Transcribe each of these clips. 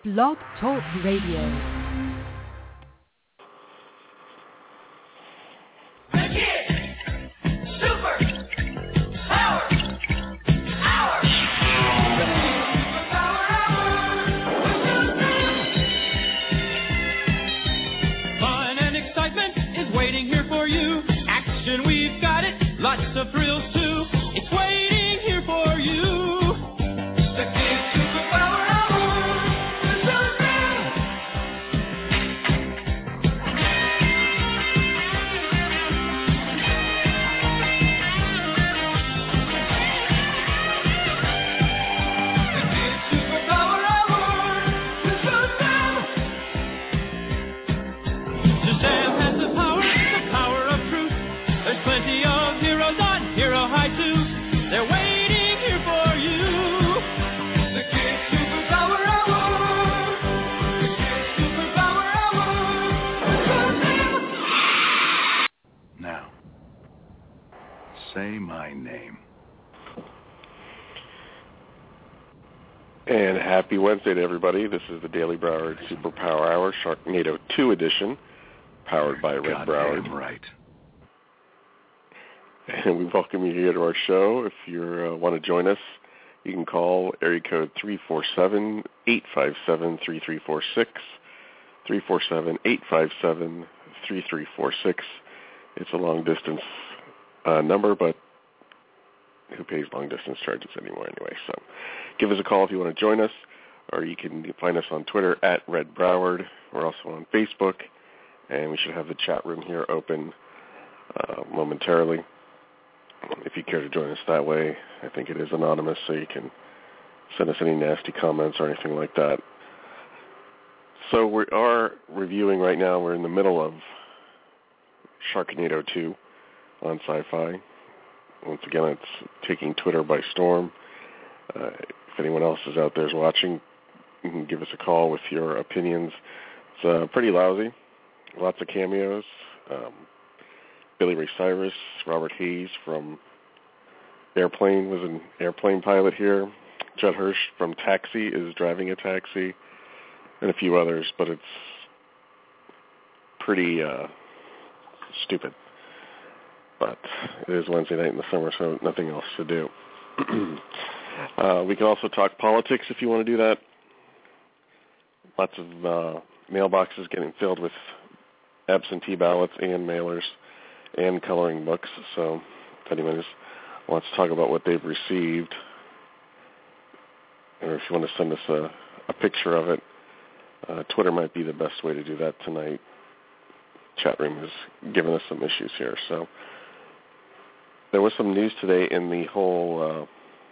Blog Talk Radio. Lots of thrills too. It's waiting here for you. The Kids Superpower Hour. The Kids Superpower Hour. Shazam has the power of truth. There's plenty of on Hero High 2, they're waiting here for you. The Kids Superpower Hour. The Kids Superpower Hour. Now, say my name. And happy Wednesday to everybody. This is the Daily Broward Superpower Hour, Sharknado 2 edition, powered by Red Broward. Right. And we welcome you here to our show. If you want to join us, you can call area code 347-857-3346, 347-857-3346. It's a long-distance number, but who pays long-distance charges anymore anyway? So give us a call if you want to join us, or you can find us on Twitter at Red Broward. We're also on Facebook, and we should have the chat room here open momentarily. If you care to join us that way, I think it is anonymous, so you can send us any nasty comments or anything like that. So we are reviewing right now. We're in the middle of Sharknado 2 on Sci-Fi. Once again, it's taking Twitter by storm. If anyone else is out there is watching, you can give us a call with your opinions. It's pretty lousy. Lots of cameos. Billy Ray Cyrus, Robert Hayes from Airplane was an airplane pilot here. Judd Hirsch from Taxi is driving a taxi, and a few others, but it's pretty stupid. But it is Wednesday night in the summer, so nothing else to do. We can also talk politics if you want to do that. Lots of mailboxes getting filled with absentee ballots and mailers and coloring books, so if anyone wants to talk about what they've received, or if you want to send us a picture of it, Twitter might be the best way to do that tonight. Chat room has given us some issues here. So there was some news today in the whole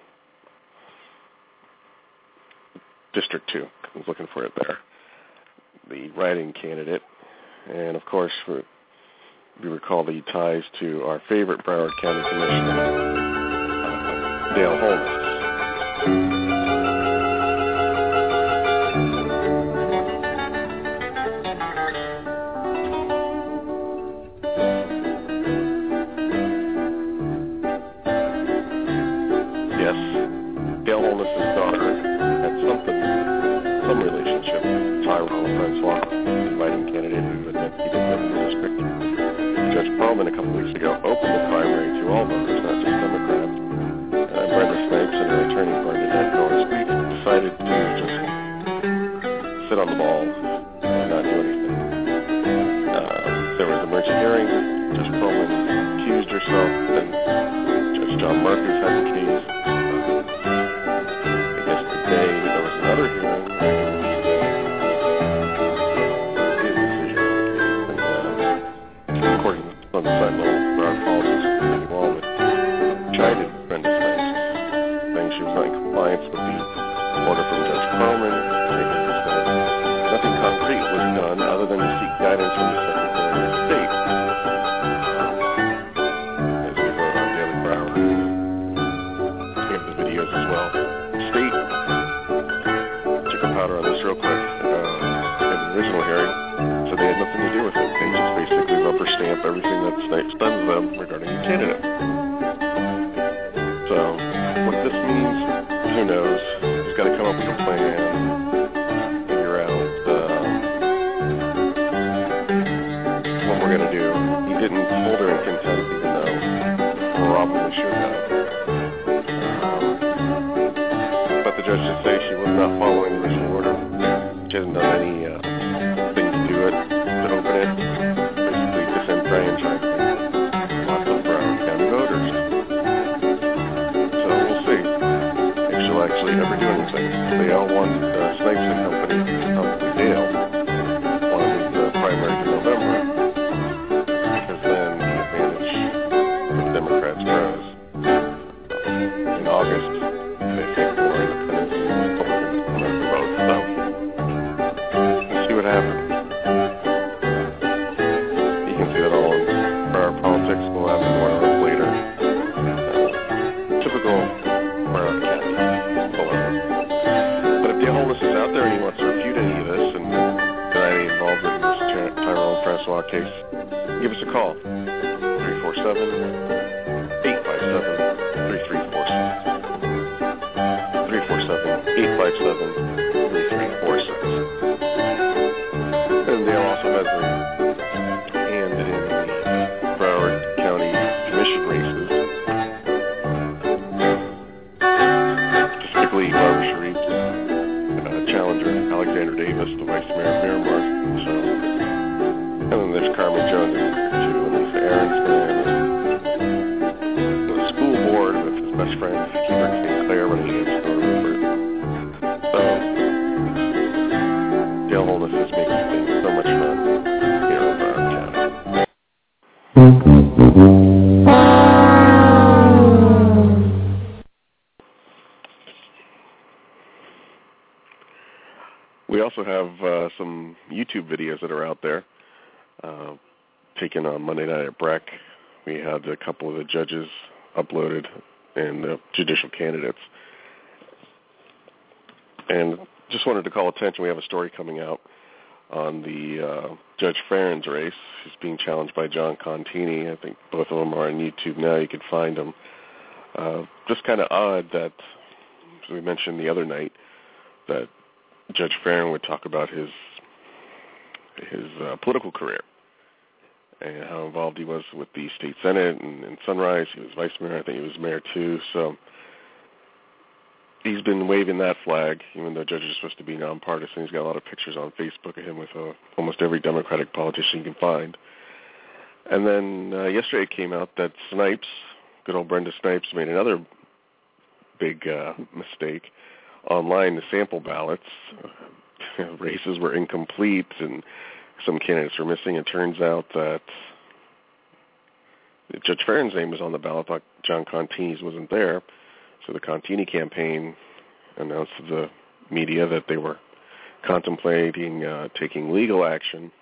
District 2. I was looking for it there. The writing candidate, and of course we recall the ties to our favorite Broward County Commissioner, Dale Holness. Yes, Dale Holness' daughter had some relationship with Tyrone Francois, the writing candidate who had met in the district. Judge Perlman a couple weeks ago opened the primary to all voters, not just Democrats. Brenda Snipes and her attorney Bernadette Norris decided to just sit on the ball and not do anything. There was a merger hearing. Judge Perlman accused herself, and Judge John Murphy's had the case. I guess today there was another hearing. On the side level, Broward Politics was pretty well, but chided Brenda Snipes, saying she was not in compliance with the order from Judge Perlman. Nothing concrete was done other than to seek guidance from the Secretary of State. As we wrote on Daily Broward, we have the videos as well. The state took a powder on this real quick in the original hearing. So they had nothing to do with it. They just basically rubber stamp everything that Snipes spends them regarding the candidate. So what this means, who knows? He's got to come up with a plan. Figure I should have. But the judge did say she was not following the original order. She hasn't done any thing to do it, to open it. Basically disenfranchising lots of Broward County voters. So we'll see if she'll actually ever do anything. They all want Snipes and Company, probably Dale, want to move the primary to November, because then the advantage for the Democrats grows. In August, they think more independents and Republicans come out to vote. So we'll see what happens. You can see that all in our politics. We'll have more on it later. Typical Broward County dilemma. But if Dale Holness is out there and he wants to refute any of this and deny any involvement in this Tyrone Francois case, give us a call. 347-857-3346. 347-857-3346. And Dale also has a hand in the Broward County Commission races. Specifically, Barbara Sharif's challenger, Alexander Davis, the vice mayor of Miramar. So, and then there's Carmen Jones too, and Lisa Aaronsman, and the school board with his best friend, Keeper Sinclair, running against Nora Rupert. So, Dale Holness is making things so much fun here in Broward County. We also have some YouTube videos that are out there taken on Monday night at Breck. We had a couple of the judges uploaded and the judicial candidates. And just wanted to call attention, we have a story coming out on the Judge Farron's race. He's being challenged by John Contini. I think both of them are on YouTube now. You can find them. Just kind of odd that, as we mentioned the other night, that Judge Farron would talk about his political career and how involved he was with the state senate and Sunrise. He was vice mayor. I think he was mayor too. So he's been waving that flag, even though judges are supposed to be nonpartisan. He's got a lot of pictures on Facebook of him with almost every Democratic politician you can find. And then yesterday it came out that Snipes, good old Brenda Snipes, made another big mistake. Online, the sample ballots, races were incomplete and some candidates were missing. It turns out that Judge Farron's name was on the ballot, but John Contini's wasn't there. So the Contini campaign announced to the media that they were contemplating taking legal action.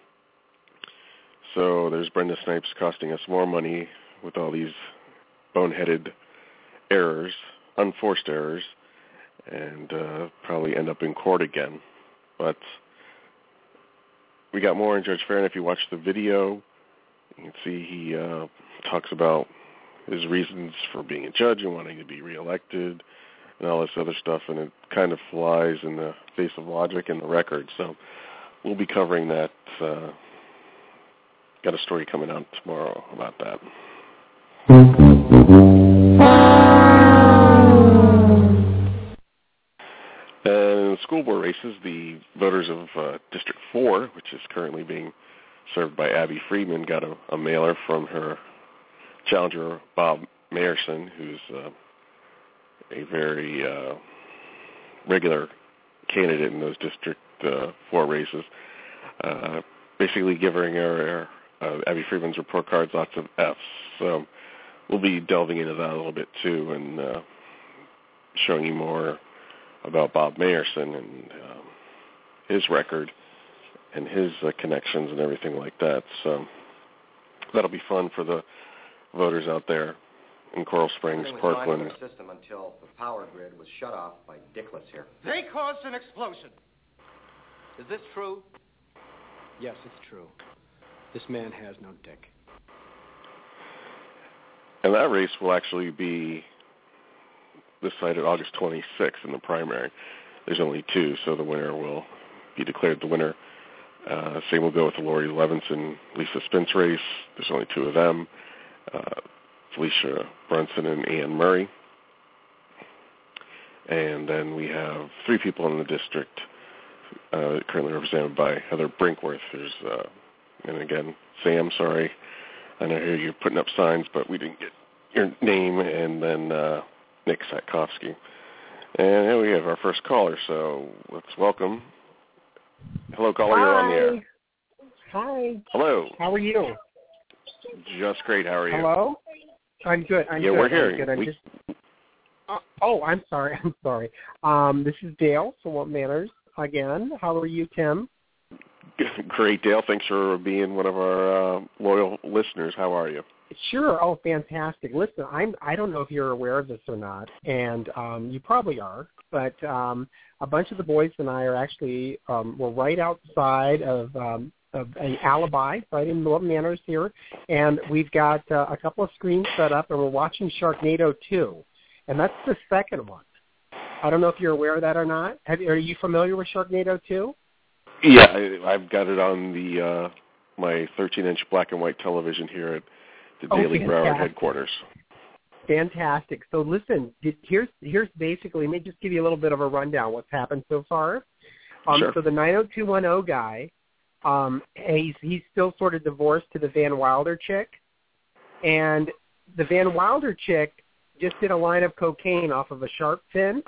So there's Brenda Snipes costing us more money with all these boneheaded errors, unforced errors, and probably end up in court again. But we got more on Judge Farron. If you watch the video, you can see he talks about his reasons for being a judge and wanting to be reelected and all this other stuff, and it kind of flies in the face of logic and the record. So we'll be covering that. Got a story coming out tomorrow about that. And in the school board races, the voters of District 4, which is currently being served by Abby Friedman, got a mailer from her challenger, Bob Mayerson, who's a very regular candidate in those District 4 races, basically giving her Abby Friedman's report cards lots of Fs. So we'll be delving into that a little bit, too, and showing you more about Bob Mayerson and his record and his connections and everything like that. So that'll be fun for the voters out there in Coral Springs, Parkland. The system until the power grid was shut off by Dickless here. They caused an explosion. Is this true? Yes, it's true. This man has no dick. And that race will actually be decided August 26th in the primary. There's only two, so the winner will be declared the winner. Same will go with the Lori Levinson, Lisa Spence race. There's only two of them. Felicia Brunson and Ann Murray. And then we have 3 people in the district currently represented by Heather Brinkworth. There's, and again, Sam, sorry. I know here you're putting up signs, but we didn't get your name. And then Nick Satkovsky. And here we have our first caller, so let's welcome. Hello, caller, Hi. You're on the air. Hi. Hello. How are you? Just great. How are you? Hello? I'm good. I'm yeah, good. We're here. I'm good. I'm sorry. I'm sorry. This is Dale from What Manners again. How are you, Tim? Great, Dale. Thanks for being one of our loyal listeners. How are you? Sure. Oh, fantastic. Listen, I don't know if you're aware of this or not, and you probably are, but a bunch of the boys and I are actually we're right outside of an alibi, right in What Manners here, and we've got a couple of screens set up, and we're watching Sharknado 2, and that's the second one. I don't know if you're aware of that or not. Are you familiar with Sharknado 2? Yeah, I've got it on the my 13-inch black and white television here at the Daily Broward headquarters. Fantastic. So listen, here's basically, let me just give you a little bit of a rundown what's happened so far. Sure. So the 90210 guy, he's still sort of divorced to the Van Wilder chick, and the Van Wilder chick just did a line of cocaine off of a shark fin,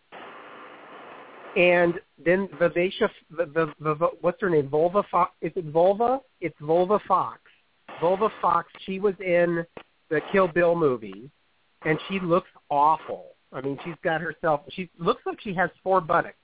and then Vivacia, what's her name, Volva Fox, is it Volva? It's Volva Fox. Volva Fox, she was in the Kill Bill movie, and she looks awful. I mean, she looks like she has 4 buttocks.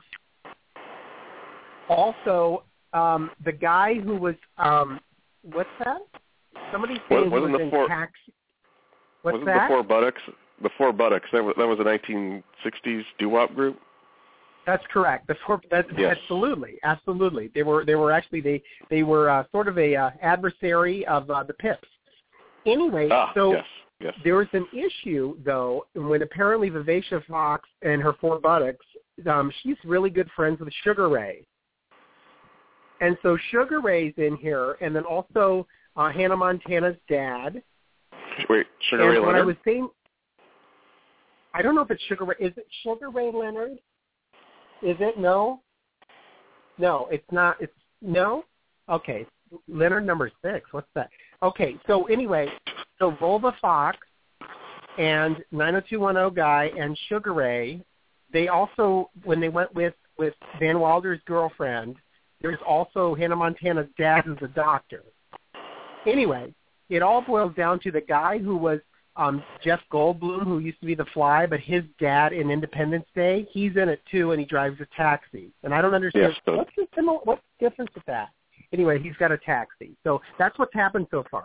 Also, the guy who was, what's that? Somebody's saying he was in Taxi. What's wasn't that? The 4 buttocks? The 4 buttocks. That was a 1960s doo-wop group. That's correct. Yes. Absolutely. They were actually they were sort of a adversary of the Pips. Anyway, yes. There was an issue though when apparently Vivacia Fox and her 4 buttocks, she's really good friends with Sugar Ray, and so Sugar Ray's in here, and then also Hannah Montana's dad. Wait, Sugar Ray Leonard? I was saying, I don't know if it's Sugar Ray. Is it Sugar Ray Leonard? Is it? No, it's not. It's no. Okay, Leonard number 6. What's that? Okay, so anyway, so Volva Fox and 90210 guy and Sugar Ray, they also, when they went with Van Wilder's girlfriend, there's also Hannah Montana's dad who's a doctor. Anyway, it all boils down to the guy who was Jeff Goldblum, who used to be The Fly, but his dad in Independence Day, he's in it too, and he drives a taxi. And I don't understand, what's the difference with that? Anyway, he's got a taxi. So that's what's happened so far.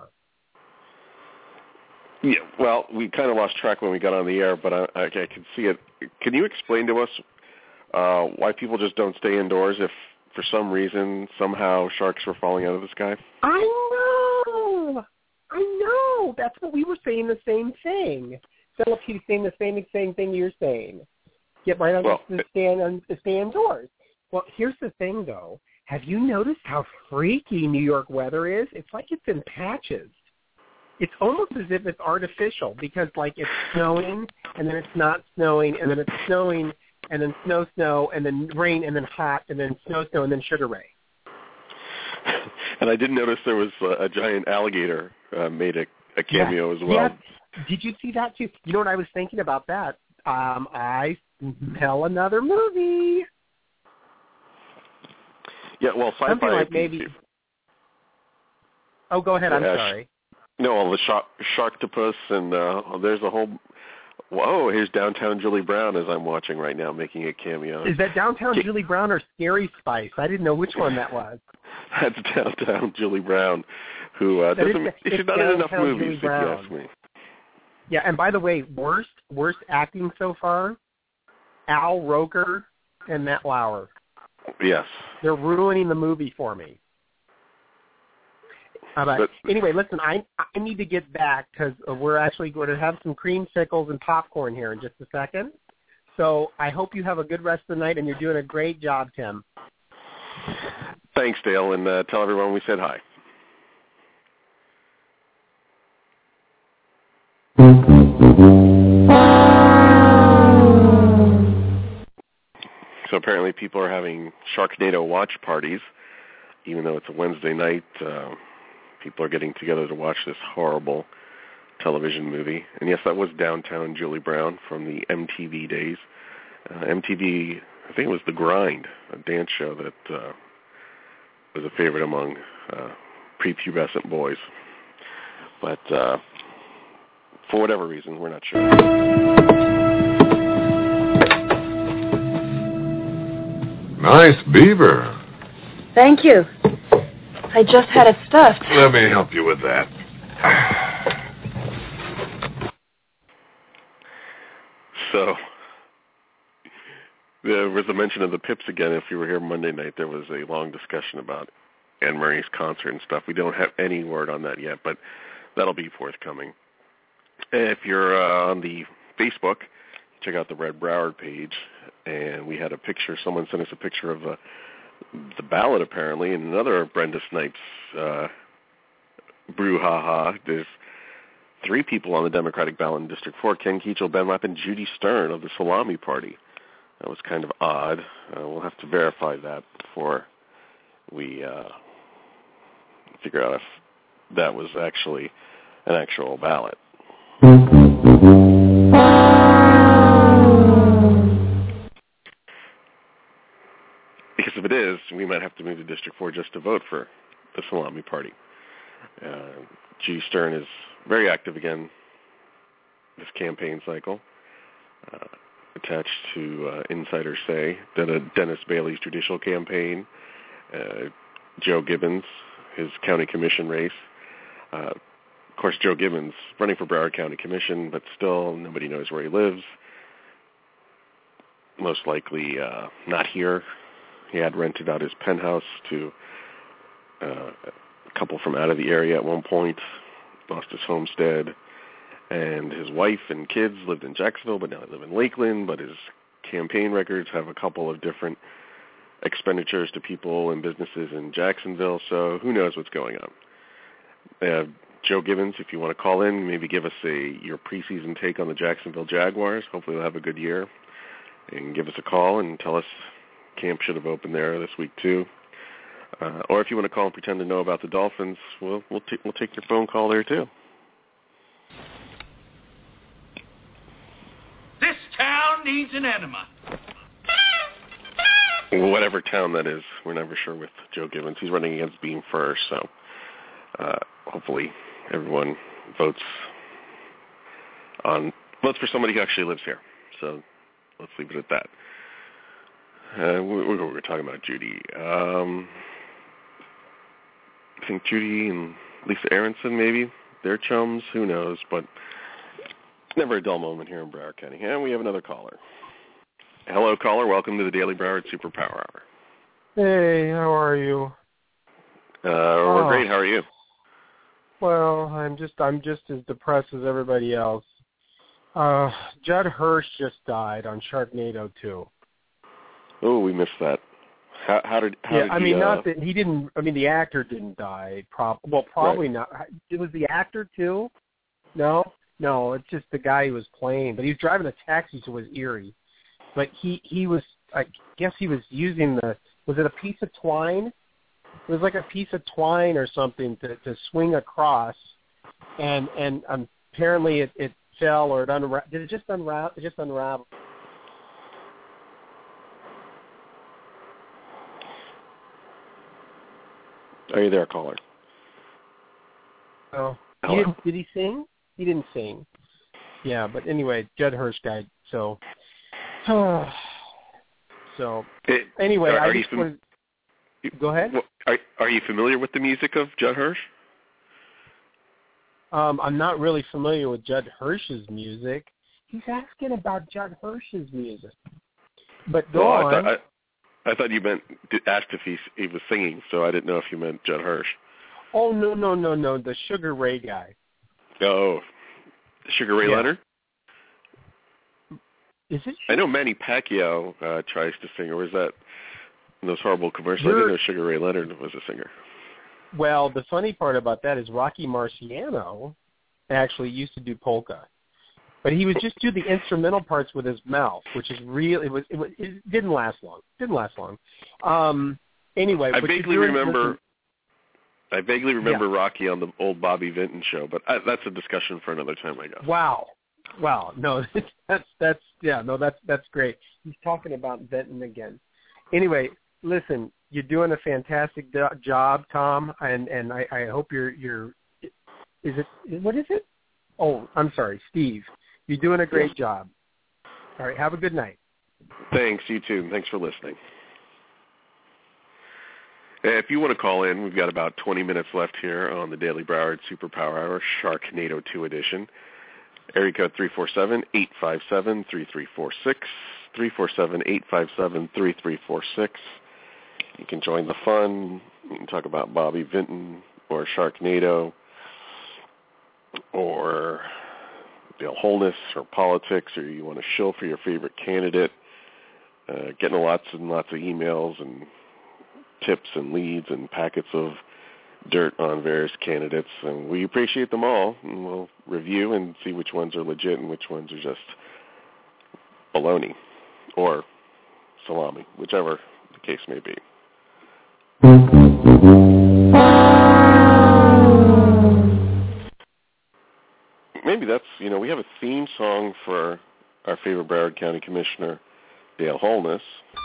Yeah, well, we kind of lost track when we got on the air, but I can see it. Can you explain to us why people just don't stay indoors if, for some reason, somehow sharks were falling out of the sky? I know. That's what we were saying, the same thing. Philip, he's saying the same thing you're saying. Get right on to stay indoors. Well, here's the thing, though. Have you noticed how freaky New York weather is? It's like it's in patches. It's almost as if it's artificial because, like, it's snowing, and then it's not snowing, and then it's snowing, and then snow, and then rain, and then hot, and then snow, and then Sugar Ray. And I did notice there was a giant alligator made a cameo as well. Yeah. Did you see that too? You know what I was thinking about that? I smell another movie. Yeah, well, sci-fi. Something like maybe. Oh, go ahead. I'm sorry. No, all the Sharktopus, and there's a whole. Whoa, here's Downtown Julie Brown as I'm watching right now, making a cameo. Is that Downtown Julie Brown or Scary Spice? I didn't know which one that was. That's Downtown Julie Brown, who she's not in enough movies, if you ask me. Yeah, and by the way, worst acting so far, Al Roker and Matt Lauer. Yes. They're ruining the movie for me. But anyway, listen, I need to get back because we're actually going to have some creamsicles and popcorn here in just a second. So I hope you have a good rest of the night, and you're doing a great job, Tim. Thanks, Dale, and tell everyone we said hi. So apparently people are having Sharknado watch parties, even though it's a Wednesday night. People are getting together to watch this horrible television movie. And yes, that was Downtown Julie Brown from the MTV days. MTV, I think it was The Grind, a dance show that was a favorite among prepubescent boys. But for whatever reason, we're not sure. Nice beaver. Thank you. I just had it stuffed. Let me help you with that. So, there was a mention of the Pips again. If you were here Monday night, there was a long discussion about Anne Marie's concert and stuff. We don't have any word on that yet, but that'll be forthcoming. If you're on the Facebook, check out the Red Broward page, and we had a picture. Someone sent us a picture of the ballot, apparently, and another of Brenda Snipes' brouhaha. There's 3 people on the Democratic ballot in District 4, Ken Keachel, Ben Lapp, and Judy Stern of the Salami Party. That was kind of odd. We'll have to verify that before we figure out if that was actually an actual ballot. Because if it is, we might have to move to District 4 just to vote for the Salami Party. Judy Stern is very active again this campaign cycle, attached to Insider Say, Dennis Bailey's judicial campaign, Joe Gibbons, his county commission race. Of course, Joe Gibbons running for Broward County Commission, but still nobody knows where he lives. Most likely not here. He had rented out his penthouse to a couple from out of the area at one point, lost his homestead, and his wife and kids lived in Jacksonville, but now they live in Lakeland, but his campaign records have a couple of different expenditures to people and businesses in Jacksonville, so who knows what's going on. Joe Gibbons, if you want to call in, maybe give us your preseason take on the Jacksonville Jaguars. Hopefully they'll have a good year. And give us a call and tell us camp should have opened there this week too. Or if you want to call and pretend to know about the Dolphins, we'll take your phone call there too. This town needs an enema. Whatever town that is, we're never sure with Joe Gibbons. He's running against Beam first, so hopefully everyone votes for somebody who actually lives here. So let's leave it at that. We're talking about Judy. I think Judy and Lisa Aronson, maybe. They're chums. Who knows? But never a dull moment here in Broward County. And we have another caller. Hello, caller. Welcome to the Daily Broward Superpower Hour. Hey, how are you? We're great. How are you? Well, I'm just as depressed as everybody else. Judd Hirsch just died on Sharknado 2. Oh, we missed that. How did not that he didn't. I mean, the actor didn't die. Probably right. not. It was the actor too. No, it's just the guy who was playing. But he was driving a taxi to his Erie. But he was. I guess he was using was it a piece of twine? It was like a piece of twine or something to swing across, and apparently it fell or it unraveled. Did it just unravel? It just unraveled. Are you there, caller? Oh, did he sing? He didn't sing. Yeah, but anyway, Judd Hirsch died. So, anyway, go ahead. Are you familiar with the music of Judd Hirsch? I'm not really familiar with Judd Hirsch's music. He's asking about Judd Hirsch's music. But go on. I thought you asked if he was singing, so I didn't know if you meant Judd Hirsch. Oh, no, the Sugar Ray guy. Oh, Sugar Ray Leonard? Is it? I know Manny Pacquiao tries to sing, or was that in those horrible commercials? I didn't know Sugar Ray Leonard was a singer. Well, the funny part about that is Rocky Marciano actually used to do polka. But he would just do the instrumental parts with his mouth, which is real. It didn't last long. Anyway, I vaguely remember Rocky on the old Bobby Vinton show, but that's a discussion for another time, I guess. Wow. No, that's great. He's talking about Vinton again. Anyway, listen, you're doing a fantastic job, Tom, and I hope what is it? Oh, I'm sorry, Steve. You're doing a great job. All right, have a good night. Thanks, you too. Thanks for listening. If you want to call in, we've got about 20 minutes left here on the Daily Broward Superpower Hour, Sharknado 2 edition. Area code 347-857-3346, 347-857-3346. You can join the fun. You can talk about Bobby Vinton or Sharknado or Dale Holness or politics, or you want to shill for your favorite candidate. Getting lots and lots of emails and tips and leads and packets of dirt on various candidates, and we appreciate them all, and we'll review and see which ones are legit and which ones are just baloney or salami, whichever the case may be. Maybe that's, we have a theme song for our favorite Broward County Commissioner, Dale Holness.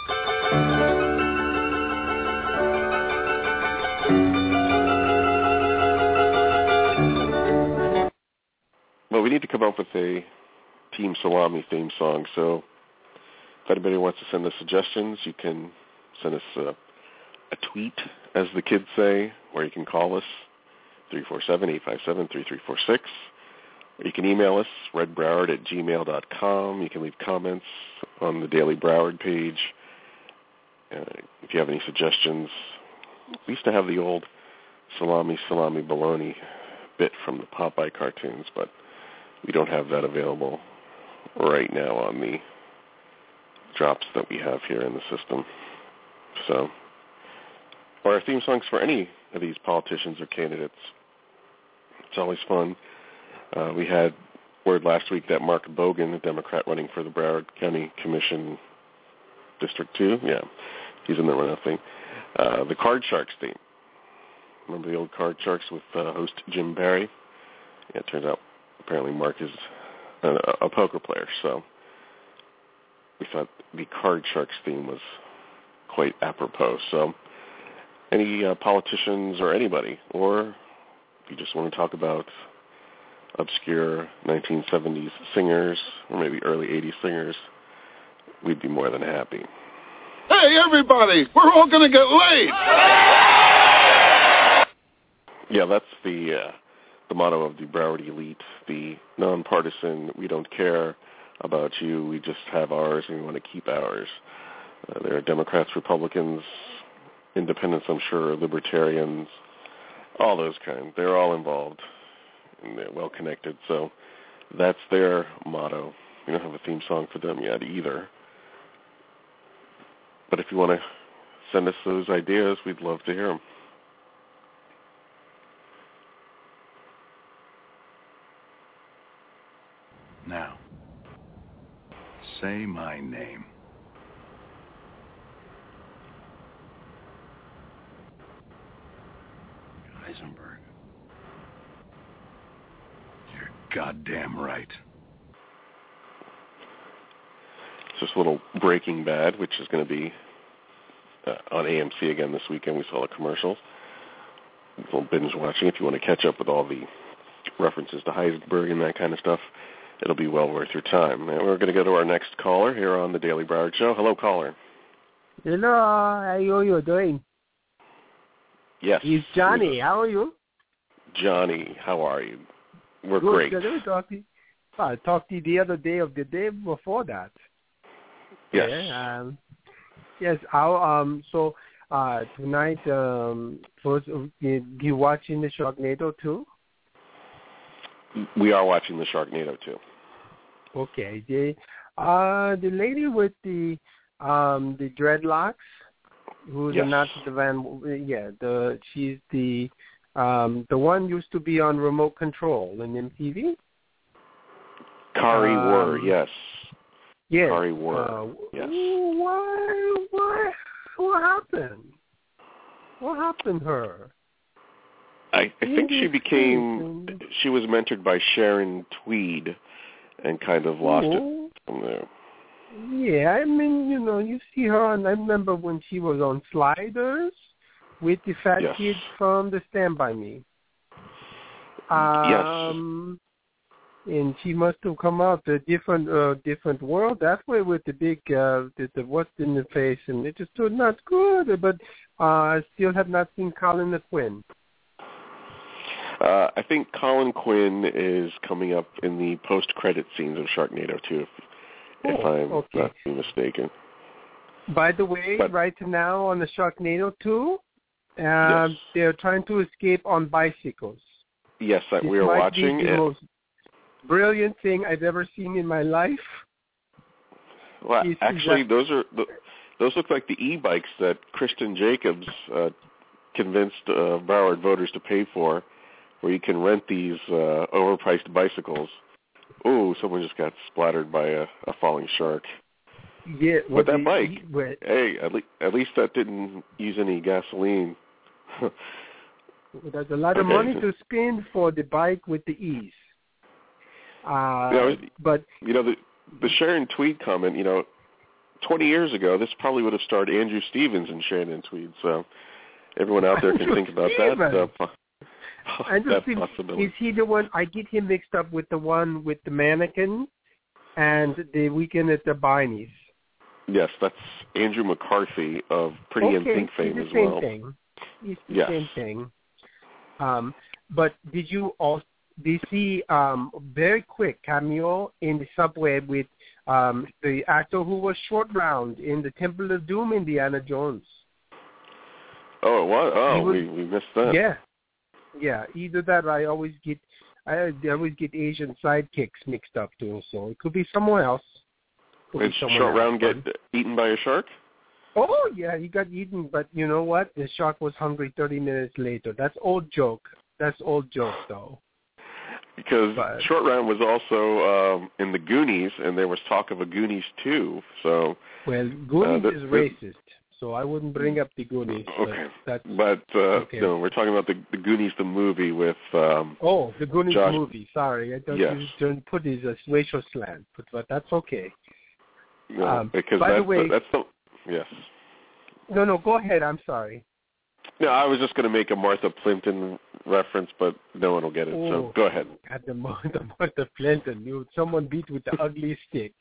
But we need to come up with a Team Salami theme song. So if anybody wants to send us suggestions, you can send us a tweet, as the kids say, or you can call us, 347-857-3346. Or you can email us, redbroward@gmail.com. You can leave comments on the Daily Broward page. If you have any suggestions, we used to have the old salami, bologna bit from the Popeye cartoons, but we don't have that available right now on the drops that we have here in the system. So, or our theme songs for any of these politicians or candidates. It's always fun. We had word last week that Mark Bogan, a Democrat running for the Broward County Commission District 2, he's in the run, I think. The Card Sharks theme. Remember the old Card Sharks with host Jim Barry? Yeah, it turns out apparently Mark is a poker player, so we thought the Card Sharks theme was quite apropos. So any politicians or anybody, or if you just want to talk about obscure 1970s singers or maybe early 80s singers, we'd be more than happy. Hey, everybody, we're all going to get laid! Yeah, that's the motto of the Broward Elite, the nonpartisan, we don't care about you, we just have ours and we want to keep ours. There are Democrats, Republicans, independents, I'm sure, libertarians, all those kind. They're all involved and they're well connected, so that's their motto. We don't have a theme song for them yet either. But if you want to send us those ideas, we'd love to hear them. Now, say my name. Heisenberg. You're goddamn right. It's just a little Breaking Bad, which is going to be on AMC again this weekend. We saw the commercials. A little binge watching. If you want to catch up with all the references to Heisenberg and that kind of stuff, it'll be well worth your time. And we're going to go to our next caller here on the Daily Broward Show. Hello, caller. Hello, how are you doing? Yes. It's Johnny. How are you? Johnny, how are you? We're good, great. Good. I talked to you the other day of the day before that. Yes. Yeah, yes. So tonight, first, you watching the Sharknado 2? We are watching the Sharknado 2. Okay. The lady with the dreadlocks, who's yes. not the van. Yeah, she's the The one used to be on Remote Control in MTV. Kari Wurr, yes. Yes. Kari Wurr, yes. What happened? What happened to her? I think she was mentored by Sharon Tweed and kind of lost it from there. Yeah, I mean, you see her on, I remember when she was on Sliders with the fat kid from the Stand By Me. Yes. And she must have come out a different world that way with the big, the what's in the face, and it just was not good. But I still have not seen Colin the Quinn. I think Colin Quinn is coming up in the post-credit scenes of Sharknado 2, if I'm not mistaken. By the way, right now on the Sharknado 2, they're trying to escape on bicycles. Yes, that we are watching. Be the most brilliant thing I've ever seen in my life. Well, actually, those look like the e-bikes that Kristen Jacobs convinced Broward voters to pay for, where you can rent these overpriced bicycles. Oh, someone just got splattered by a falling shark. Yeah, but that bike, hey, at least that didn't use any gasoline. There's a lot of money to spend for the bike with the ease. But the Sharon Tweed comment, 20 years ago, this probably would have starred Andrew Stevens and Sharon Tweed. So everyone out there can think about that possibility. Is he the one? I get him mixed up with the one with the mannequin and the Weekend at the Barney's. Yes, that's Andrew McCarthy of Pretty in Pink fame as well. He's the same thing. But did you see very quick cameo in the subway with the actor who was Short Round in the Temple of Doom, Indiana Jones? Oh, what? Oh, we missed that. Yeah. Either that, or I always get Asian sidekicks mixed up too. So it could be somewhere else. Did Short Round get eaten by a shark? Oh yeah, he got eaten. But you know what? The shark was hungry 30 minutes later. That's old joke. That's old joke though. Because Short Round was also in the Goonies, and there was talk of a Goonies 2. So Goonies is racist. So I wouldn't bring up the Goonies. Okay. We're talking about the Goonies, the movie with... the Goonies movie. Sorry. I thought you didn't put it as racial slant, but that's okay. No, because by the way... Yes. No, go ahead. I'm sorry. No, I was just going to make a Martha Plimpton reference, but no one will get it, so go ahead. At the Martha Plimpton. Someone beat with the ugly stick.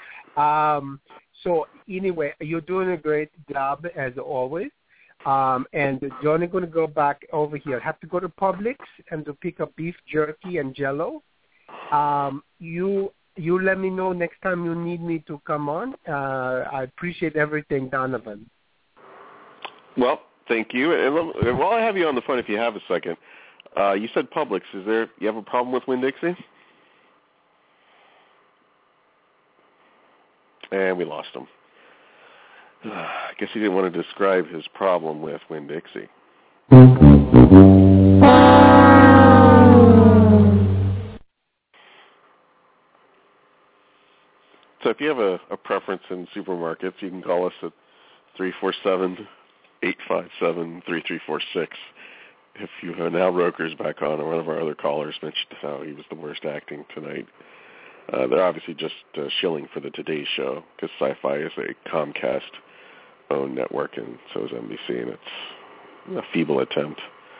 So anyway, you're doing a great job as always. And Johnny going to go back over here. Have to go to Publix and to pick up beef jerky and Jell-O. You let me know next time you need me to come on. I appreciate everything, Donovan. Well, thank you. And while I have you on the phone, if you have a second, you said Publix. You have a problem with Winn-Dixie? And we lost him. I guess he didn't want to describe his problem with Winn-Dixie. So if you have a preference in supermarkets, you can call us at 347-857-3346. If you have Al Roker's back on, or one of our other callers mentioned how he was the worst acting tonight. They're obviously just shilling for the Today Show, because Sci-Fi is a Comcast-owned network, and so is NBC, and it's a feeble attempt.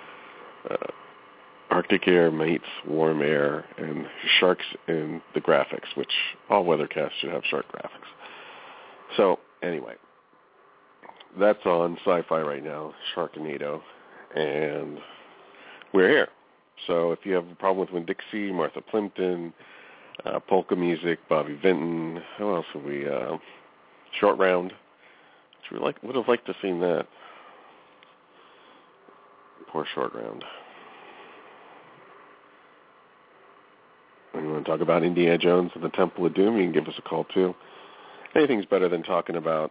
Arctic Air meets Warm Air, and sharks in the graphics, which all weathercasts should have shark graphics. So, anyway, that's on Sci-Fi right now, Sharknado, and we're here. So if you have a problem with Winn-Dixie, Martha Plimpton, polka music, Bobby Vinton, who else have we? Short Round. Would have liked to have seen that. Poor Short Round. When you want to talk about Indiana Jones and the Temple of Doom, you can give us a call too. Anything's better than talking about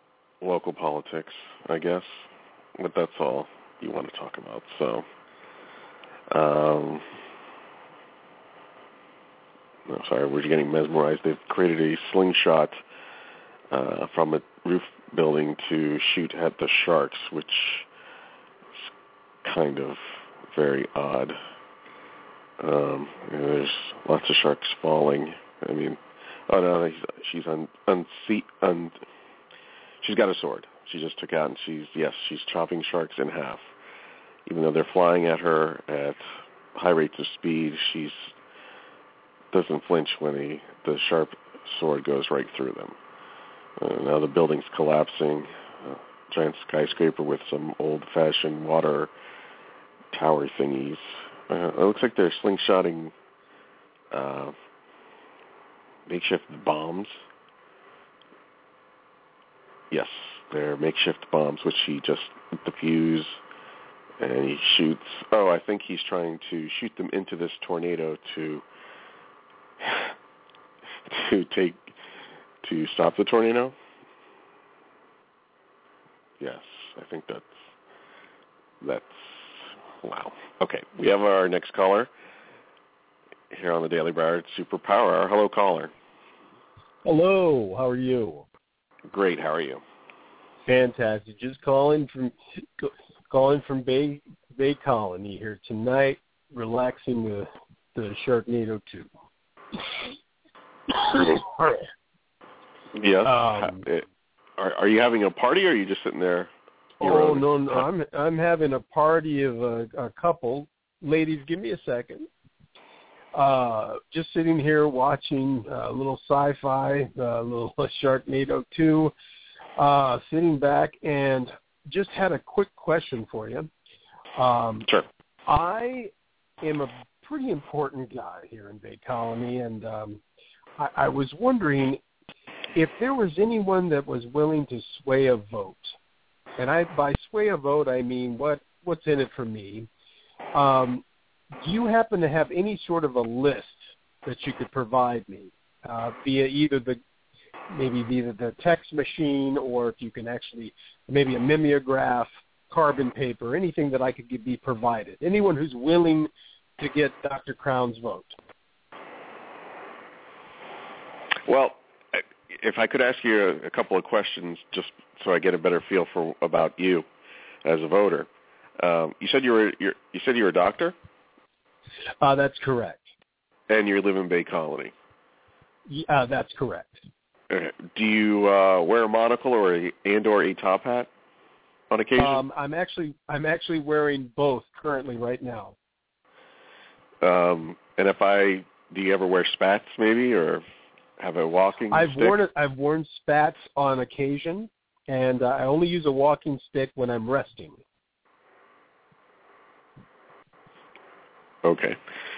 local politics, I guess. But that's all you want to talk about. So We're getting mesmerized. They've created a slingshot from a roof building to shoot at the sharks, which is kind of very odd. There's lots of sharks falling. I mean, oh no, she's she's got a sword. She just took out, and she's chopping sharks in half. Even though they're flying at her at high rates of speed, she doesn't flinch when the sharp sword goes right through them. Now the building's collapsing. Giant skyscraper with some old-fashioned water tower thingies. It looks like they're slingshotting makeshift bombs. Yes, they're makeshift bombs, which he just defused, and he shoots. Oh, I think he's trying to shoot them into this tornado to stop the tornado. Yes, I think that's wow. Okay, we have our next caller here on the Daily Broward Superpower Hour. Hello, caller. Hello, how are you? Great, how are you? Fantastic. Just calling from Bay Colony here tonight, relaxing the Sharknado 2. Yes. Are you having a party, or are you just sitting there? Oh no! I'm having a party of a couple. Ladies, give me a second. Just sitting here watching a little sci-fi, a little Sharknado 2. Sitting back, and just had a quick question for you. Sure. I am a pretty important guy here in Bay Colony, and I was wondering if there was anyone that was willing to sway a vote. And by sway a vote, I mean what's in it for me. Do you happen to have any sort of a list that you could provide me via either the text machine, or if you can actually, maybe a mimeograph, carbon paper, anything that I could be provided? Anyone who's willing to get Dr. Crown's vote. Well, if I could ask you a couple of questions just so I get a better feel about you as a voter. You said you were a doctor? That's correct. And you live in Bay Colony? That's correct. Okay. Do you wear a monocle or a top hat on occasion? I'm actually wearing both currently right now. And do you ever wear spats maybe, or have a walking stick? I've worn spats on occasion, and I only use a walking stick when I'm resting. Okay.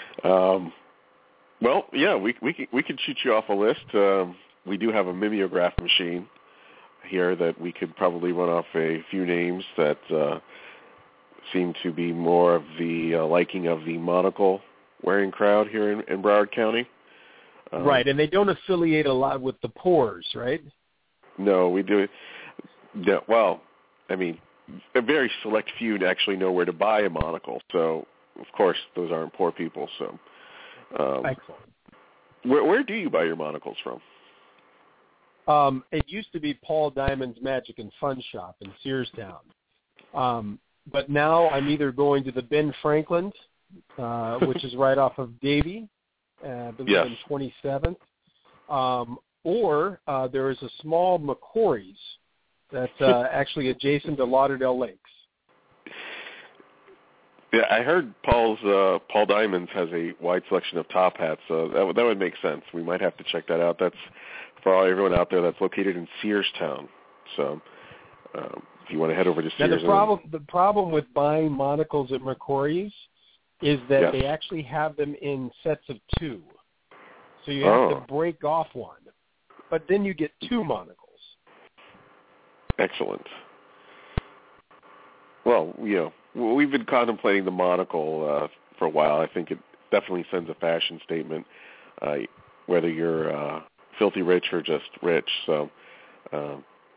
Well, yeah, we could shoot you off a list. We do have a mimeograph machine here that we could probably run off a few names that seem to be more of the liking of the monocle-wearing crowd here in Broward County. Right, and they don't affiliate a lot with the poors, right? No, we do. No, well, I mean, a very select few actually know where to buy a monocle. So, of course, those aren't poor people. So, excellent. Where do you buy your monocles from? It used to be Paul Diamond's Magic and Fun Shop in Searstown. But now I'm either going to the Ben Franklin, which is right off of Davie, I believe in 27th, or there is a small McCory's that's actually adjacent to Lauderdale Lakes. Yeah, I heard Paul Diamond's has a wide selection of top hats, so that would make sense. We might have to check that out. That's for everyone out there. That's located in Searstown. So if you want to head over to Sears. Now the problem with buying monocles at McCory's is that they actually have them in sets of two. So you have to break off one. But then you get two monocles. Excellent. Well, we've been contemplating the monocle for a while. I think it definitely sends a fashion statement, whether you're filthy rich or just rich. So,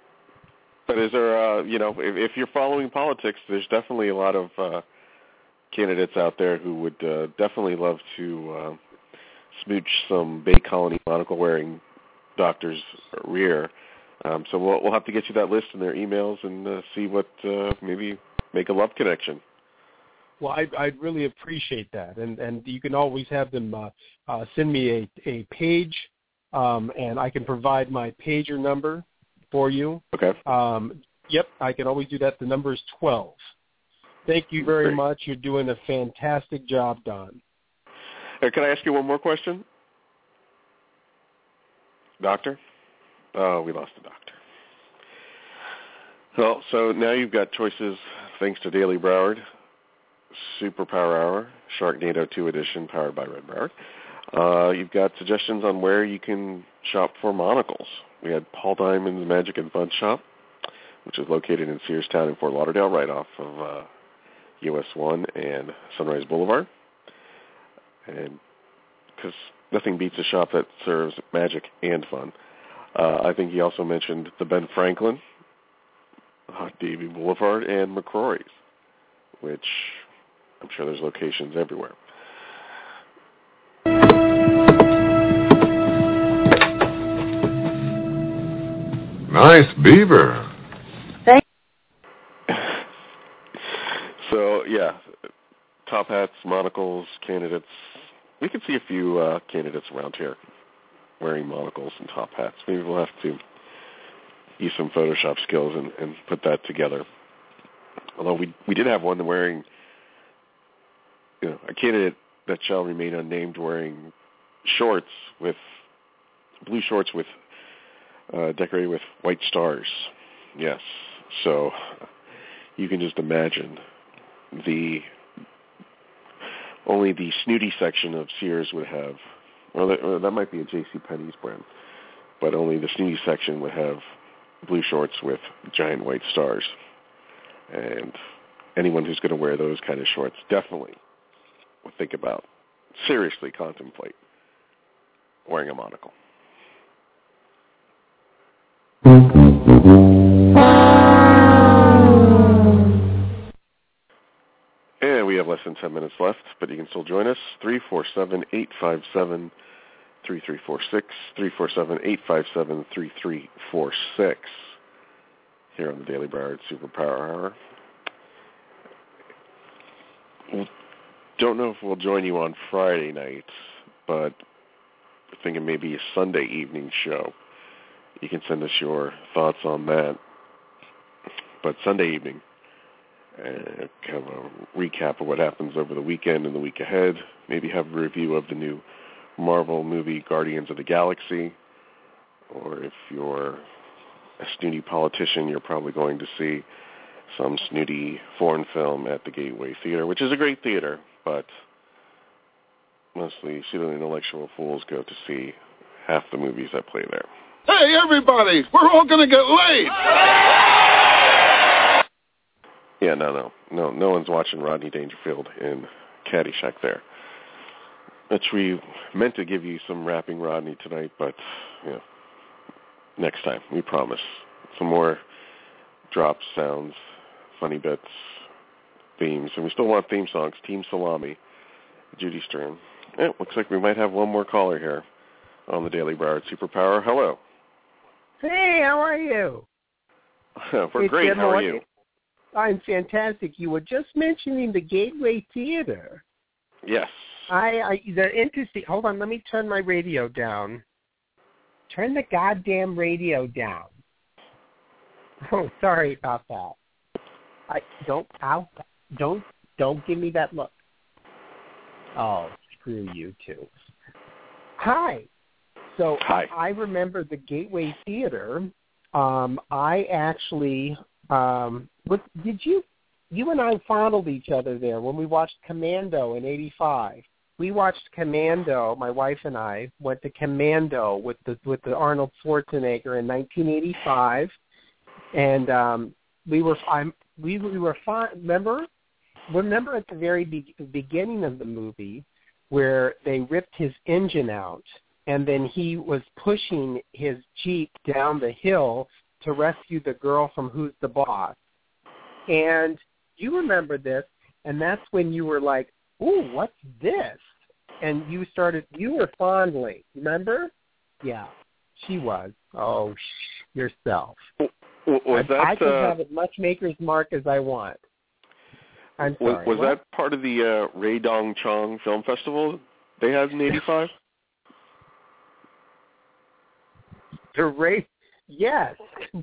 but is there, if you're following politics, there's definitely a lot of candidates out there who would definitely love to smooch some Bay Colony monocle-wearing doctors' rear. So we'll have to get you that list and their emails and see what maybe make a love connection. Well, I'd really appreciate that, and you can always have them send me a page, and I can provide my pager number for you. Okay. Yep, I can always do that. The number is 12. Thank you very Great. much. You're doing a fantastic job, Don. Can I ask you one more question? Doctor? Oh, we lost the doctor. Well, so now you've got choices thanks to Daily Broward, Superpower Hour, Sharknado 2 Edition, powered by Red Broward. You've got suggestions on where you can shop for monocles. We had Paul Diamond's Magic and Fun Shop, which is located in Searstown in Fort Lauderdale, right off of US 1 and Sunrise Boulevard. And because nothing beats a shop that serves magic and fun. I think he also mentioned the Ben Franklin, Davie Boulevard, and McCrory's, which I'm sure there's locations everywhere. Nice beaver. Thanks. So, yeah, top hats, monocles, candidates. We can see a few candidates around here wearing monocles and top hats. Maybe we'll have to use some Photoshop skills and put that together. Although we did have one wearing, a candidate that shall remain unnamed wearing shorts with, blue shorts with, decorated with white stars. Yes. So you can just imagine only the snooty section of Sears would have, or that might be a JCPenney's brand, but only the snooty section would have blue shorts with giant white stars. And anyone who's going to wear those kind of shorts definitely would think about, seriously contemplate wearing a monocle. And we have less than 10 minutes left, but you can still join us. 347-857-3346, 347-857-3346 here on the Daily Broward Superpower Hour. We don't know if we'll join you on Friday night, but we're thinking maybe a Sunday evening show. You can send us your thoughts on that. But Sunday evening, kind of a recap of what happens over the weekend and the week ahead. Maybe have a review of the new Marvel movie, Guardians of the Galaxy. Or if you're a snooty politician, you're probably going to see some snooty foreign film at the Gateway Theater, which is a great theater, but mostly pseudo intellectual fools go to see half the movies that play there. Hey, everybody, we're all going to get laid. Yeah, no one's watching Rodney Dangerfield in Caddyshack there. Which we meant to give you some rapping Rodney tonight, but next time, we promise. Some more drops, sounds, funny bits, themes, and we still want theme songs. Team Salami, Judy Stern. Looks like we might have one more caller here on the Daily Broward Superpower. Hello. Hey, how are you? We're great. How are you? I'm fantastic. You were just mentioning the Gateway Theater. Yes. They're interesting. Hold on, let me turn my radio down. Turn the goddamn radio down. Oh, sorry about that. Don't give me that look. Oh, screw you too. Hi. So Hi. I remember the Gateway Theater. I actually, you and I fondled each other there when we watched Commando in '85. We watched Commando. My wife and I went to Commando with the Arnold Schwarzenegger in 1985, and we were fine. Remember at the very beginning of the movie where they ripped his engine out, and then he was pushing his Jeep down the hill to rescue the girl from Who's the Boss. And you remember this. And that's when you were like, ooh, what's this? And you were fondling. Remember? Yeah, she was. Oh, yourself. I can have as much Maker's Mark as I want. I'm sorry. Was that part of the Ray Dong Chong Film Festival they had in '85? Yes.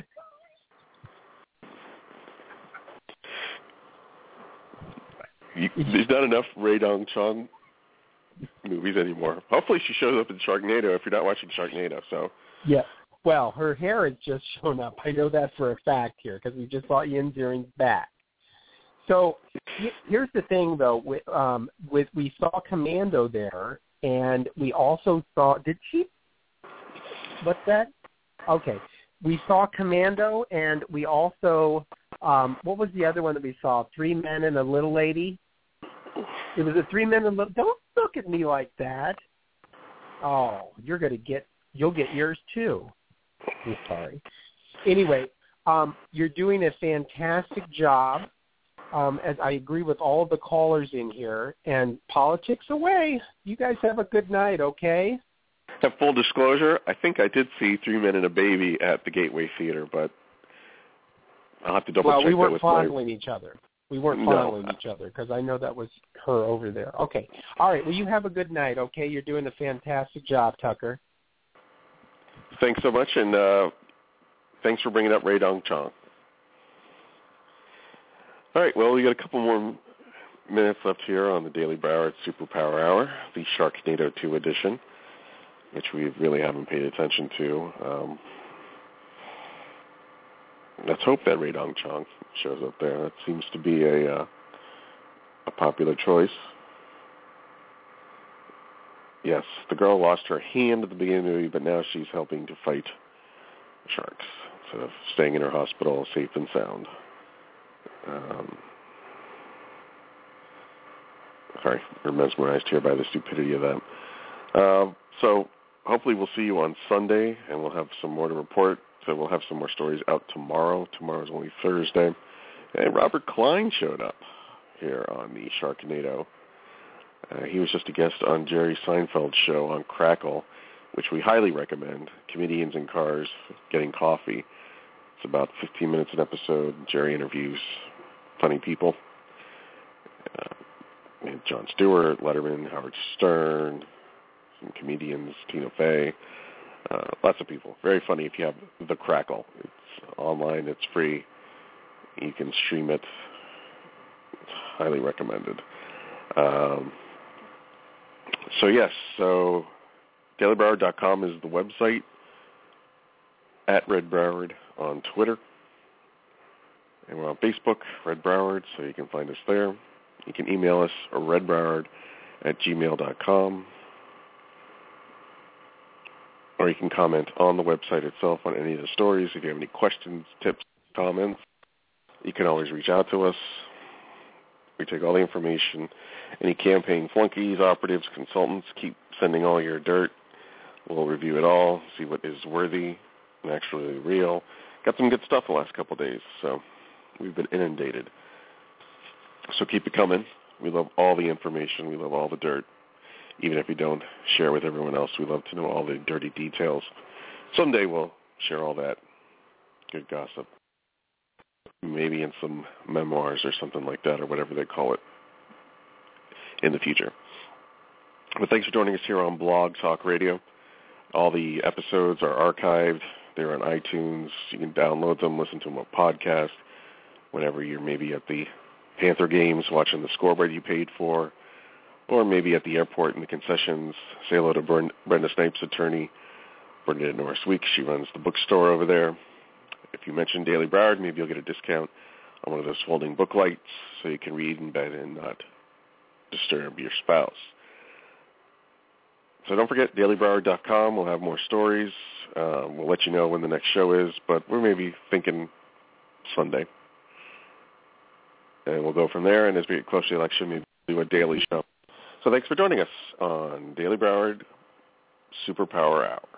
There's not enough Ray Dong Chong movies anymore. Hopefully she shows up in Sharknado if you're not watching Sharknado. So. Yeah. Well, her hair has just shown up. I know that for a fact here because we just saw Ian Zierin's back. So here's the thing, though. We saw Commando there, and we also saw. Did she? What's that? Okay. We saw Commando, and we also. What was the other one that we saw? 3 Men and a Little Lady. It was a 3 Men and a Little. Don't look at me like that. Oh, you'll get yours too. I'm sorry. Anyway, you're doing a fantastic job. As I agree with all of the callers in here, and politics away. You guys have a good night, okay? Have full disclosure, I think I did see 3 Men and a Baby at the Gateway Theater, but I'll have to double check that. Well, we weren't fondling each other. We weren't fondling each other because I know that was her over there. Okay. All right. Well, you have a good night, okay? You're doing a fantastic job, Tucker. Thanks so much, and thanks for bringing up Ray Dong Chong. All right, well, we got a couple more minutes left here on the Daily Broward Superpower Hour, the Sharknado 2 edition, which we really haven't paid attention to. Let's hope that Ray Dong Chong shows up there. That seems to be a popular choice. Yes, the girl lost her hand at the beginning of the movie, but now she's helping to fight sharks instead of staying in her hospital safe and sound. Sorry, we're mesmerized here by the stupidity of that. So hopefully we'll see you on Sunday, and we'll have some more to report. So we'll have some more stories out tomorrow. Tomorrow's only Thursday. And Robert Klein showed up here on the Sharknado. He was just a guest on Jerry Seinfeld's show on Crackle, which we highly recommend, Comedians in Cars Getting Coffee. It's about 15 minutes an episode. Jerry interviews funny people. Jon Stewart, Letterman, Howard Stern, some comedians, Tina Fey, lots of people. Very funny if you have the Crackle. It's online. It's free. You can stream it. It's highly recommended. So DailyBroward.com is the website. At Red Broward on Twitter. And we're on Facebook, Red Broward, so you can find us there. You can email us at redbroward@gmail.com. Or you can comment on the website itself on any of the stories. If you have any questions, tips, comments, you can always reach out to us. We take all the information. Any campaign flunkies, operatives, consultants, keep sending all your dirt. We'll review it all, see what is worthy and actually real. Got some good stuff the last couple of days, so we've been inundated. So keep it coming. We love all the information. We love all the dirt. Even if we don't share with everyone else, we love to know all the dirty details. Someday we'll share all that good gossip. Maybe in some memoirs or something like that, or whatever they call it in the future. But thanks for joining us here on Blog Talk Radio. All the episodes are archived. They're on iTunes. You can download them, listen to them on podcast, whenever you're maybe at the Panther games watching the scoreboard you paid for, or maybe at the airport in the concessions. Say hello to Brenda Snipes' attorney, Bernadette Norris-Weeks. She runs the bookstore over there. If you mention Daily Broward, maybe you'll get a discount on one of those folding book lights so you can read in bed and not disturb your spouse. So don't forget, DailyBroward.com. We'll have more stories. We'll let you know when the next show is, but we're maybe thinking Sunday. And we'll go from there, and as we get close to the election, maybe we'll do a daily show. So thanks for joining us on Daily Broward Superpower Hour.